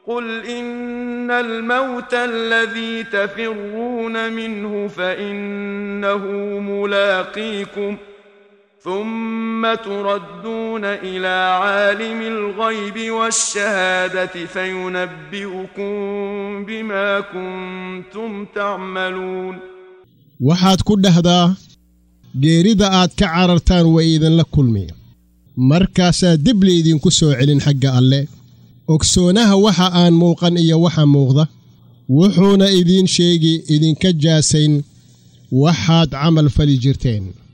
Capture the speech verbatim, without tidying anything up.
قل إن الموت الذي تفرون منه فإنه ملاقيكم ثم تردون إلى عالم الغيب والشهادة فينبئكم بما كنتم تعملون waxaad ku dhahdaa geerida aad ka carartaan way idin la kulmay markaasaa dib leedinku soo celin xagga alle ogsoonaha waxa aan muuqan iyo waxa muuqda wuxuuna idin sheegi idinka jaasayn waxaad camal fali jirteen